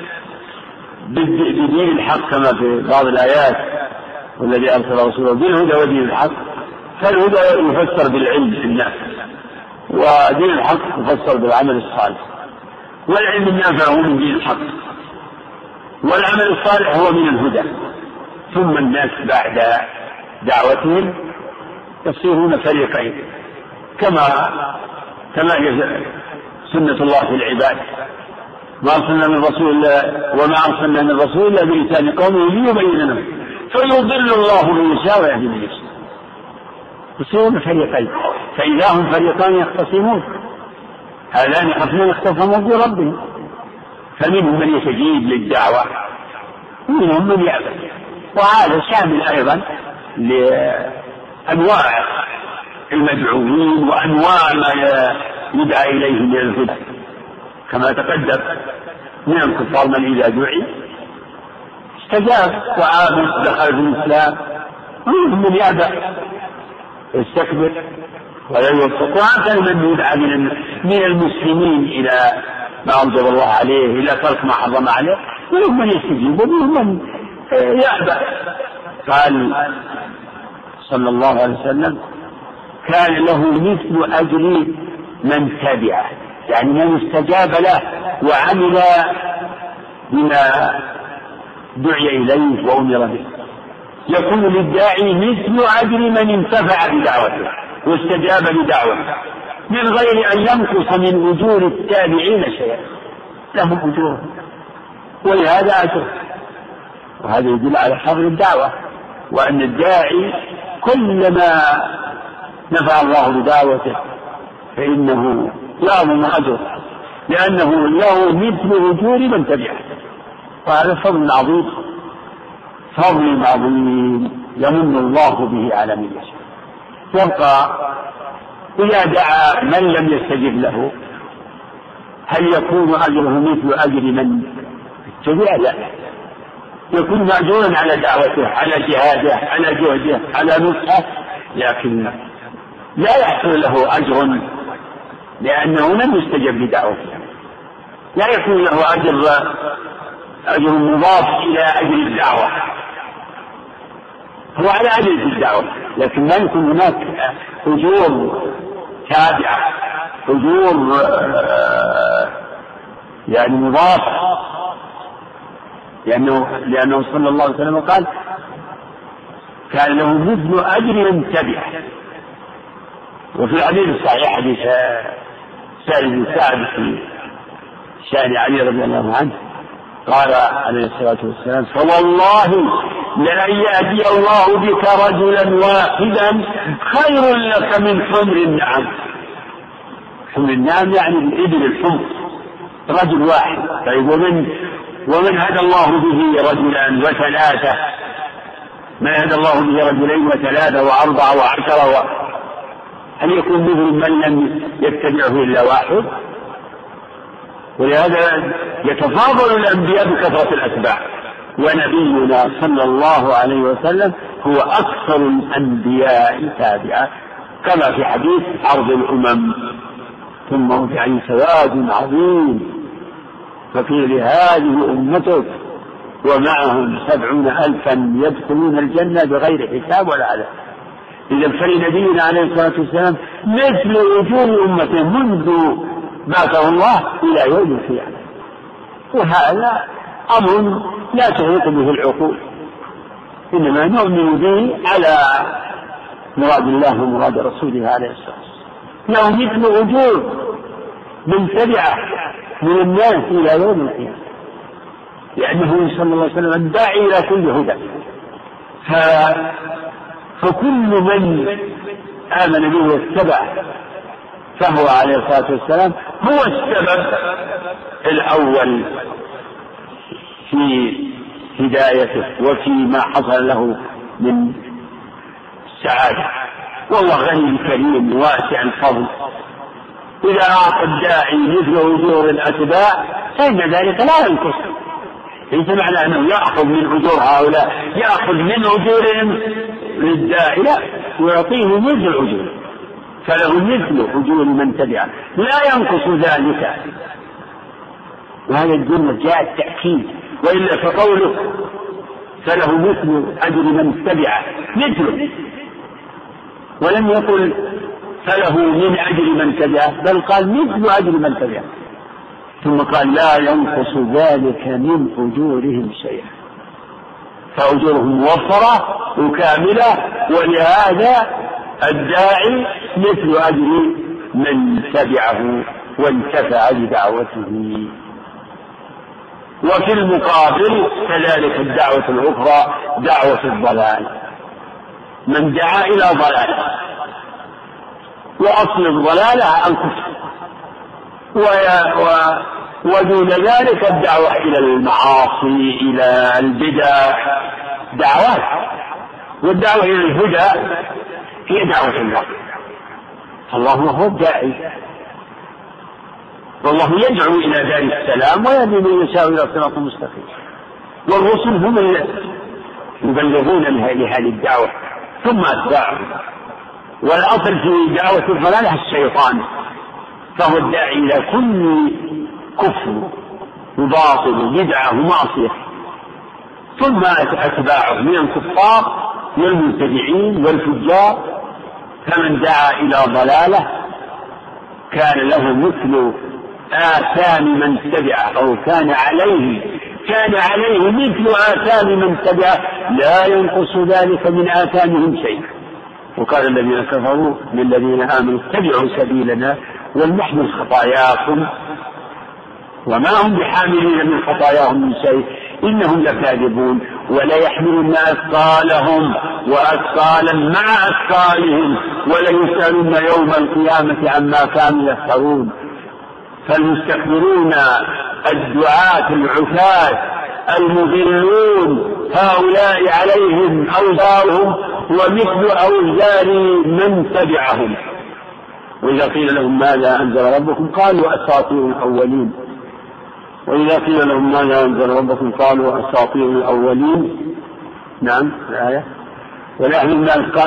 بدين الحق كما في بعض الآيات والذي أرسل رسوله بالهدى ودين الحق، فالهدى يفسر بالعلم للناس، ودين الحق يفسر بالعمل الصالح، والعلم النافع هو من دين الحق، والعمل الصالح هو من الهدى. ثم الناس بعد دعوتهم يصيرون فريقين، كما كما هي سنة الله في العباد، ما أرسلنا من رسول وما أرسلنا من رسول إلا بلسان قومه ليبين لهم، فيضل الله من يشاء ويهدي من يشاء. يصيرون فريقين، فإذا هم فريقان يختصمون، هذان خصمان اختصموا بربهم، فمنهم من يستجيب للدعوة ومنهم من يأبى. وهذا شامل أيضا لأنواع المدعوين وأنواع ما يدعى إليه من الهدى، كما تقدم من الكفار من إذا دعي استجاب وآمن دخل في الإسلام، ومنهم من يأبى يستكبر ولا يوفق. وهكذا من يدعى من المسلمين إلى ما أوجب الله عليه، إلى ترك ما حرم عليه، ومنهم من يستجيب ومنهم من يأبى. قال صلى الله عليه وسلم كان له مثل أجر من تبعه، يعني من استجاب له وعمل بما دعي إليه وأمر به، يكون للداعي مثل أجر من انتفع بدعوته واستجاب لدعوته من غير أن ينقص من أجور التابعين شيئا، لهم أجورهم ولهذا أجر. وهذا يدل على حظر الدعوة، وأن الداعي كلما نفع الله بدعوته فإنه يعظم أجره، لأنه له مثل أجور من تبعه. وهذا فضل عظيم، فضل عظيم يمن الله به على من يشاء. يبقى إذا دعا من لم يستجب له هل يكون أجره مثل أجر من اتبع؟ لا، يكون مأجورا على دعوته، على جهاده، على جهده، على نصحه، لكن لا يحصل له أجر لأنه لم يستجب لدعوته. لا يكون له أجر أجر مضاف إلى أجر الدعوة، هو على أجر الدعوة، لكن ما يكون هناك أجور تابعة، أجور يعني مضاف، لأنه لأنه صلى الله عليه وسلم قال كان له مثل أجر من تبعه. وفي الحديث الصحيح حديث سعيد بن سعد في شأن علي رضي الله عنه قال عليه الصلاة والسلام فوالله لأن يأتي الله بك رجلا واحدا خير لك من حمر النعم. حمر النعم يعني الإبل الحمر، رجل واحد. طيب ومن ومن هدى الله به رجلا وثلاثة، من هدى الله به رجلين وثلاثة وأربعة وعشرة و... هل يكون مثل من لم يتبعه إلا واحد؟ ولهذا يتفاضل الأنبياء بكثرة الأتباع، ونبينا صلى الله عليه وسلم هو أكثر الأنبياء تابعا، كما في حديث عرض الأمم ثم رفع سواد عظيم فقيل لهذه أمتك ومعهم سبعون ألفا يدخلون الجنة بغير حساب ولا عذاب. إذا فلنبينا عليه الصلاة والسلام مثل وجوه أمته منذ بعثه الله إلى يوم القيامة، وهذا أمر لا تحيط به العقول، إنما نؤمن به على مراد الله ومراد رسوله عليه الصلاة والسلام. له مثل وجوه من تبعه من الناس إلى يوم القيامة، لأنه صلى الله عليه وسلم الداعي إلى كل هدى. فكل من آمن به واتبع فهو عليه الصلاة والسلام هو السبب الأول في هدايته وفيما حصل له من السعادة، والله غني كريم واسع الفضل. إذا أعطى الداعي مثل أجور الأتباع فإن ذلك لا ينقص، ليس معنى أنه يأخذ من أجور هؤلاء يأخذ من أجورهم للداعي، لا، ويعطيه مثل أجور، فله مثل أجور من تبعه لا ينقص ذلك. وهذا الجملة جاء التأكيد، وإلا فقوله فله مثل أجر من تبعه مثله، ولم يقل فله من أجر من تبعه، بل قال مثل أجر من تبعه، ثم قال لا ينقص ذلك من أجورهم شيئا، فأجورهم موفرة وكاملة، ولهذا الداعي مثل أجر من تبعه وانتفع بدعوته. وفي المقابل كذلك الدعوة الأخرى دعوة الضلال، من دعا إلى ضلال، وأصل الضلالة الكفر، ودون ذلك الدعوة إلى المعاصي إلى البدع دعوات، والدعوة إلى الهدى هي دعوة الله. الله هو الداعي، والله يدعو إلى دار السلام ويهدي من يشاء إلى صراط مستقيم، والرسل هم يبلغون لهذه الدعوة ثم أتباعهم. والأصل في دعوة الضلالة الشيطان، فهو الداعي إلى كل كفر وباطل وبدعة ومعصية، ثم أتباعه من الكفار والمبتدعين والفجار. فمن دعا إلى ضلالة كان له مثل آثام من تبعه، أو كان عليه كان عليه مثل آثام من تبعه لا ينقص ذلك من آثامهم شيء. وقال الذين كفروا للذين آمنوا اتبعوا سبيلنا ولنحمل خطاياكم وما هم بحاملين من خطاياهم من شيء إنهم لكاذبون ولا يحملن أثقالهم وأثقالا مع أثقالهم وليسألن يوم القيامة عما كانوا يفترون. فالمستكبرون الدعاة العفاة المضلون هؤلاء عليهم أوزارهم ومثل أوزار من تبعهم. وإذا قيل لهم ماذا أنزل ربكم قالوا أساطير الأولين وإذا قيل لهم ماذا أنزل ربكم قالوا أساطير الأولين. نعم الآية وليحملن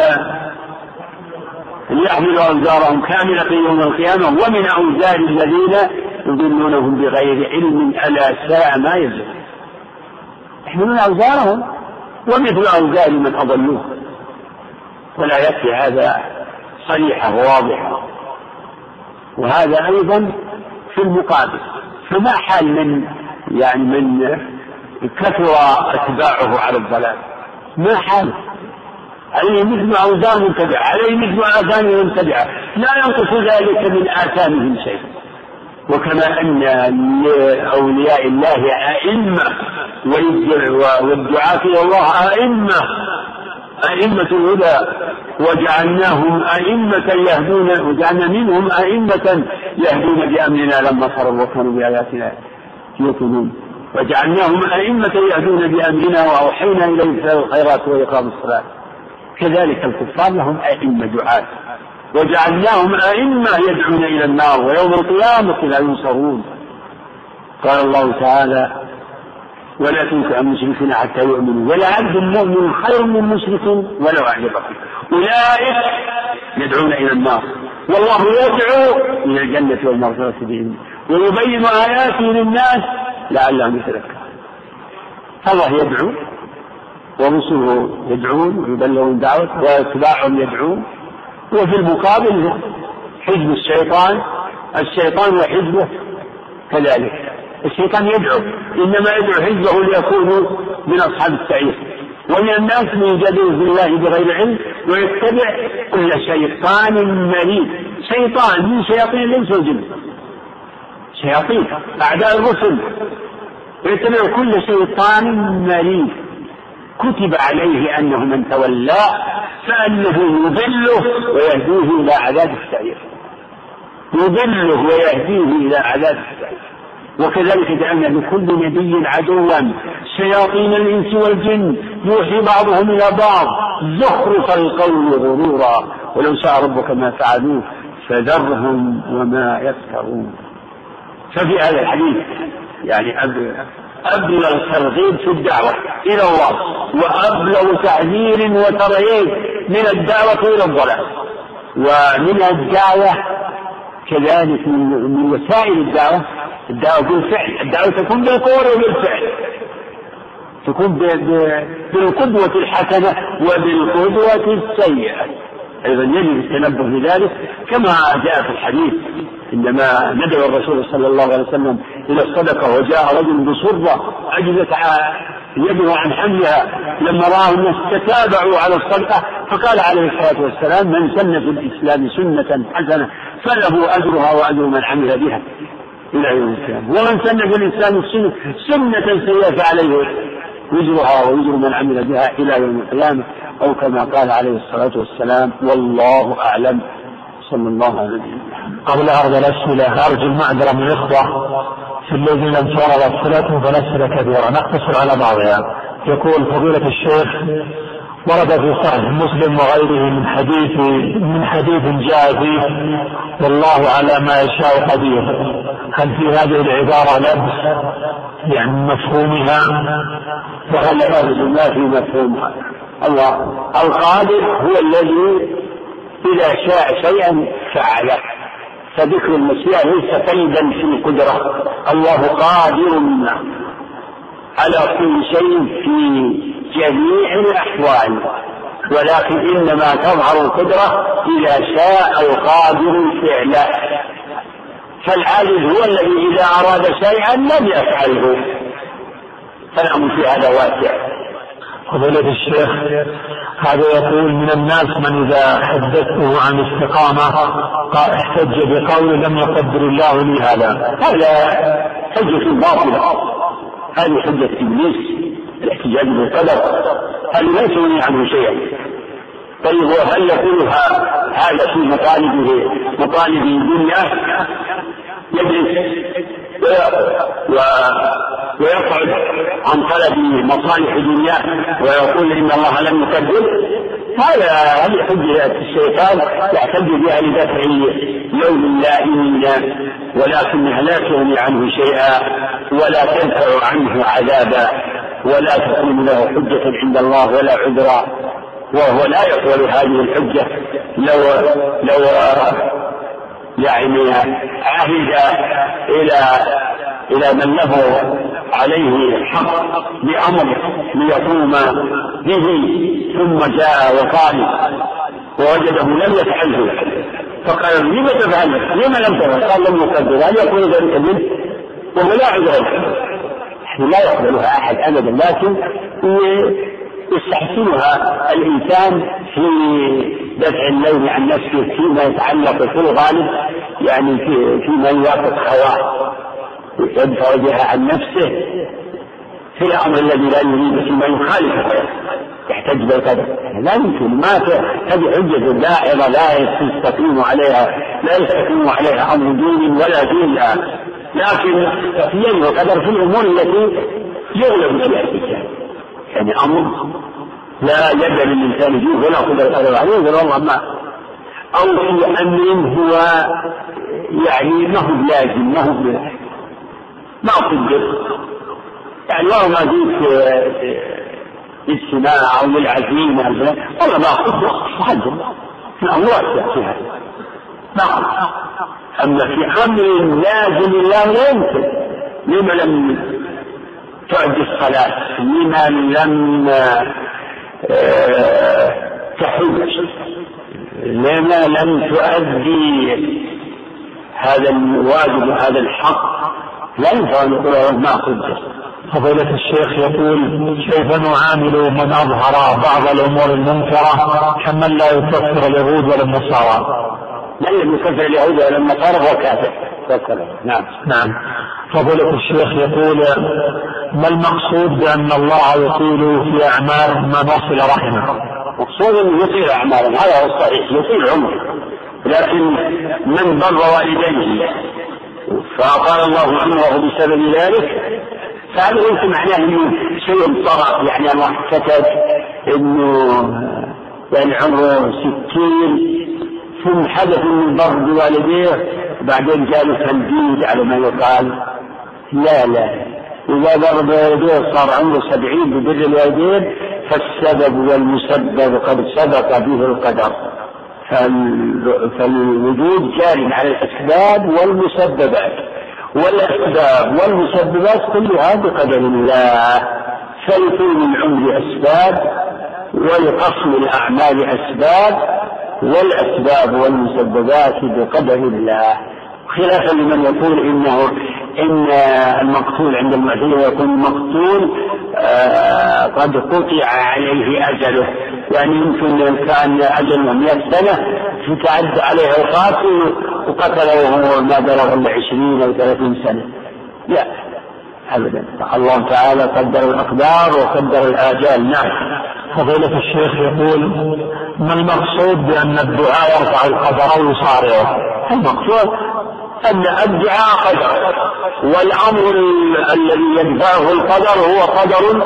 ليحملوا أوزارهم كاملة يوم القيامة ومن أوزار الذين يضلونهم بغير علم ألا ساء ما يزرون. يحملون أوزارهم ومثل أوزار من أضلوه. ولا يكفي هذا صريحة وواضحة. وهذا أيضا في المقابل. فما حال من يعني من كثر أتباعه على الضلال ما حال عليه مثل أوزار من تبعه عليه مثل آثام من تبعه لا ينقص ذلك من آثامهم شيء. وكما أن أولياء الله أئمة والدعاة إلى الله أئمة أئمة الهدى وجعلناهم أئمة يهدون وجعلنا منهم أئمة يهدون بأمرنا لما صاروا وكانوا بآياتنا يوقنون وجعلناهم أئمة يهدون بأمرنا وأوحينا إليهم فعل الخيرات وإقام الصلاة. كذلك الكفار لهم أئمة دعاة وجعلناهم أئمة يدعون إلى النار ويوم القيامة لا ينصرون. قال الله تعالى ولا تنكح المشركين حتى يؤمنوا ولا عبد مؤمن خير من مشرك ولو أعجبكم أولئك يدعون إلى النار والله يدعو إلى الجنة والمغفرة بإذنه ويبين آياته للناس لعلهم يتذكرون. الله يدعو ورسله يدعون ويبلغون دعوته واتباعهم يدعون، وفي المقابل حزب الشيطان الشيطان وحزبه كذلك. الشيطان يدعو إنما يدعو حزبه ليكونوا من أصحاب السعير. ومن الناس من يجادل في الله بغير علم ويتبع كل شيطان مريد. شيطان من شياطين الإنس والجن، شياطين أعداء الرسل، ويتبع كل شيطان مريد كتب عليه أنه من تولاه فأنه يضله ويهديه إلى عذاب السعير، يضله ويهديه إلى عذاب السعير. وكذلك جعلنا لكل نبي عدوا شياطين الإنس والجن يوحي بعضهم إلى بعض زخرف القول غرورا ولو شاء ربك ما فعلوه فذرهم وما يفترون. ففي هذا الحديث يعني أبلغ ترغيب في الدعوة إلى الله وأبلغ تحذير وترهيب من الدعوة إلى الضلال. ومن الدعوة كذلك من وسائل الدعوة الدعوة بالفعل. الدعوة تكون بالقول وبالفعل، تكون بالقدوة الحسنة وبالقدوة السيئة. أيضا يجب التنبه لذلك كما جاء في الحديث عندما ندعو الرسول صلى الله عليه وسلم إلى الصدقة وجاء رجل بصرة عجزت يده عن حملها لما رأى الناس تتابعوا على الصدقة فقال عليه الصلاة والسلام من سن في الإسلام سنة حسنة فله أجرها وأجر من عمل بها إلى يوم القيامة، ومن سن في الإسلام سنة, سنة سيئة فعليه وزرها ووزر من عمل بها إلى يوم القيامة، أو كما قال عليه الصلاة والسلام والله أعلم. صلى الله عليه وسلم. قبل عرض الأسئلة أرجو المعذرة من الإخوة في الذين لم تعرض صلاتهم فالأسئلة كثيرة نقتصر على بعضها. يقول فضيلة الشيخ ورد في صحيح مسلم وغيره من حديث من حديث جاء فيه والله على ما يشاء قدير، هل في هذه العبارة لبس يعني مفهومها؟ وهل لبس ما في مفهومها؟ الله القادر هو الذي إذا شاء شيئا فعله، فذكر المشيئة ليس قيدا في القدرة. الله قادر على كل شيء في جميع الأحوال، ولكن إنما تظهر القدرة إذا شاء القادر فعله. فالعاجز هو الذي إذا أراد شيئا لم يفعله، فالأمر في هذا واسع. فضيلة الشيخ هذا يقول من الناس من إذا حدثته عن استقامة احتج بقول لم يقدر الله لي هذا. هذا حجة باطلة، هذه حجة إبليس الاحتجاج بالقدر، هذا لا يسوي عنه شيئا. طيب وهل يقولها هذا في مطالبه مطالب الدنيا يجلس ويقعد عن طلب مصالح الدنيا ويقول إن الله لم يقدر؟ هذا هذه حجة الشيطان يحتج بها لدفع يوم اللائمين، ولكنها لا تغني عنه شيئا ولا تدفع عنه عذابا ولا تكون له حجة عند الله ولا عذرا، وهو لا يقبل هذه الحجة. لو لو يعني عهد إلى إلى من له عليه حق بأمر ليقوم به ثم جاء وقال ووجده لم يفعله فقال لم تفعل لما لم تفعل؟ قال لم يقدر. هل يكون ذلك منه وهو لا عذر له؟ لا يقبلها أحد أبدا، لكن يستحسنها الإنسان في دفع اللوم عن نفسه فيما يتعلق في الغالب يعني في فيما يوافق هواه، يدفع بها عن نفسه في الأمر الذي لا يريد فيما يخالفه يحتج بالقدر. لا يمكن، ما هذه حجة دائرة لا يستقيم عليها لا يستقيم عليها أمر دين ولا دين، لكن تقييم القدر في الأمور التي يغلب فيها الإنسان، يعني أمر لا يد للإنسان فيه ولا قدر القدر عليه والله ما، أو في أمر هو يعني ما هو لازم ما هو ما قدر يعني وهو ما جيت للاجتماع أو للعزيمة والله ما أخذ وقت في الأموات فيها. نعم. أما في أمر لازم الله لا يمكن. لما لم تعد الصلاة؟ لما لم تحج؟ لما لم تؤدي هذا الواجب وهذا الحق؟ لا ينفع أن يقول ما قدر. فضيلة الشيخ يقول كيف نعامل من أظهر بعض الأمور المنكرة كمن لا يكفر اليهود ولا النصارى؟ من يكفر اليهود ولا النصارى هو كافر. نعم. نعم. فضيلة الشيخ يقول ما المقصود بأن الله يطيل في أعمار من وصل رحمه؟ مقصود أن يطيل أعماره، هذا هو الصحيح، يطيل عمره. لكن من بر والديه فأطال الله عمره بسبب ذلك فهذا ليس معناه انه شيء طرف، يعني الله كتب انه يعني عمره ستين ثم حدث من بر بوالديه بعدين جاله تمديد على ما يقال. لا لا، إذا بر بوالديه صار عمره سبعين ببر الوالدين فالسبب والمسبب قد سبق به القدر، فالوجود جاري على الأسباب والمسببات، والأسباب والمسببات كلها بقدر الله. فلطول العمر أسباب ولقصر الأعمال أسباب، والأسباب والمسببات بقدر الله، خلافا لمن يقول إنه إن المقتول عند المعتزلة يكون مقتول آه قد قطع عليه أجله، يعني يمكن كان أجله مئة سنة فتعد عليه القاتل وقتله وهو ما بلغ إلا عشرين أو ثلاثين سنة. لا أبدا، الله تعالى قدر الأقدار وقدر الآجال. نعم. فضيلة الشيخ يقول ما المقصود بأن الدعاء يرفع القدر ويصارعه؟ المقصود أن الدعاء قدر، والأمر الذي يدفعه القدر هو قدر،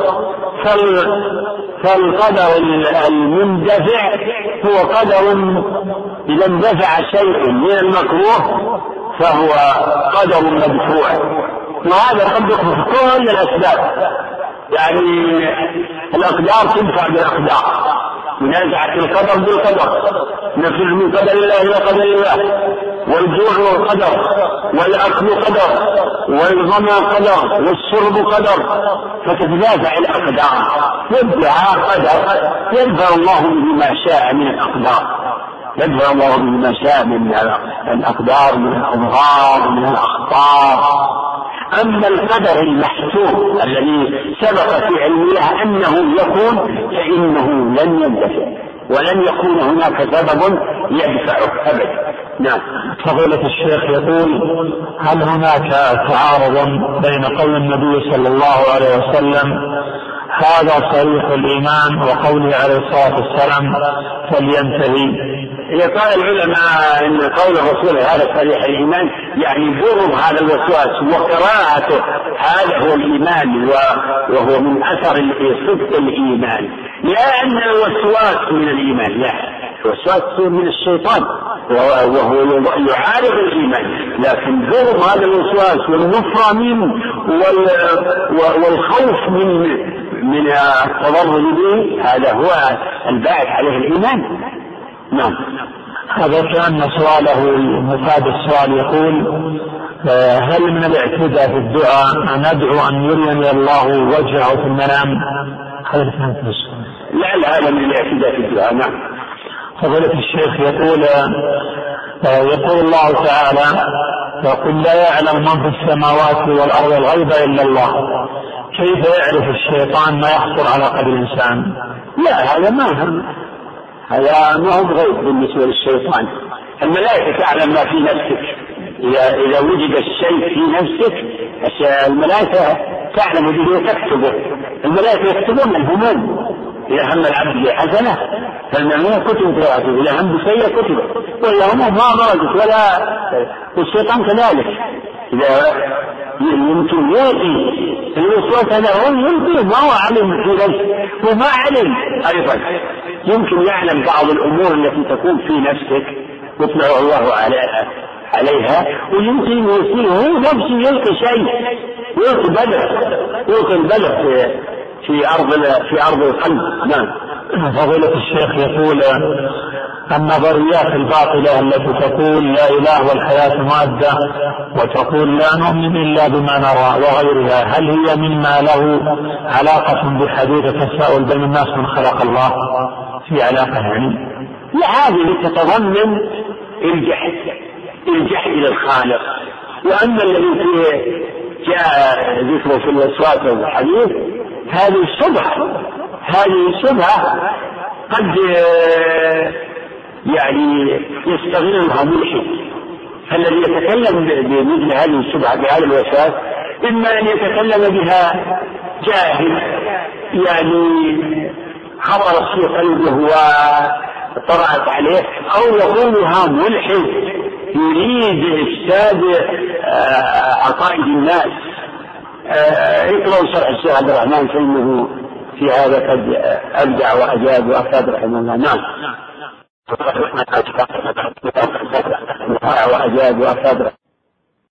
فالقدر المندفع هو قدر. إذا اندفع شيء من المكروه فهو قدر مدفوع، وهذا قد يكون كل الأسباب، يعني الأقدار تدفع بالأقدار، منازعة القدر بالقدر، نفر من قدر الله إلى قدر الله، والجوع قدر، والأكل قدر، والظمأ قدر، والشرب قدر، فتتدافع الأقدار. والدعاء قدر يدفع الله به ما شاء من الأقدار، يدفع الله به ما شاء من الأقدار، من الأظهار، من الأخطار. أما القدر المحتوم الذي سبق في علم الله أنه يكون فإنه لن يندفع ولن يكون هناك سبب يدفعه أبدا. نعم. فضيلة الشيخ يقول هل هناك تعارض بين قول النبي صلى الله عليه وسلم هذا صريح الإيمان وقوله عليه الصلاة والسلام فلينتهي؟ قال العلماء ان قول الرسول هذا صريح الايمان يعني ضرب هذا الوسواس وقراءته هذا هو الايمان، وهو من اثر صدق الايمان، لا ان الوسواس من الايمان، لا، الوسواس من الشيطان وهو يعارض الايمان، لكن ضرب هذا الوسواس والنفرة منه والخوف من من التضرر به هذا هو الباعث عليه الايمان. نعم. هذا كان سؤاله مفاد السؤال يقول هل من الاعتداء في الدعاء أن أدعو أن يريني الله وجهه في المنام؟ هذا فهمت السؤال. لا لا، هذا من الاعتداء في الدعاء. نعم. فضيلة الشيخ يقول يقول الله تعالى وقل لا يعلم من في السماوات والأرض الغيب إلا الله، كيف يعرف الشيطان ما يخطر على قلب الإنسان؟ لا، هذا ما هم، هذا ما هو غيب بالنسبة للشيطان. الملائكة تعلم ما في نفسك، إذا, إذا وجد الشيء في نفسك الملائكة تعلم به وتكتبه. الملائكة يكتبون الهموم، إذا هم العبد بحسنة فالمعنى كتب ثلاثة، إذا هم بسيئة كتب، وإذا هم ما ضرجت ولا. والشيطان كذلك إذا يمكن يأتي الوسواس هذا هو يلقيه ما هو علم في نفسه وما علم أيضا، يمكن يعلم بعض الأمور التي تكون في نفسك يطلع الله عليها، ويمكن يصير هو نفسه يلقي شيء، يلقي بدر قوت البلد في في أرض في أرض القلب. نعم. فضيلة الشيخ يقول النظريات الباطلة التي تقول لا إله والحياة مادة وتقول لا نؤمن إلا بما نرى وغيرها، هل هي مما له علاقة بحديث التساؤل بين الناس من خلق الله؟ في علاقة يعني؟ لا، هذه تتضمن الجحد الجحد إلى الخالق. وأما الذي فيه جاء ذكره في الأصوات والحديث هذه الشبهة هذه الشبهة قد يعني يستغلها ملحد. فالذي يتكلم بمثل هذه الشبهة بهذا الوسواس إما أن يتكلم بها جاهل يعني خطرت في قلبه وطرأت عليه، أو يقولها ملحد يريد إفساد عقائد الناس. اقرأوا شرح الشيخ عبد الرحمن فإنه في هذا قد أبدع وأجاب وأفاد رحمه الله. نعم. وأجاب وأفاد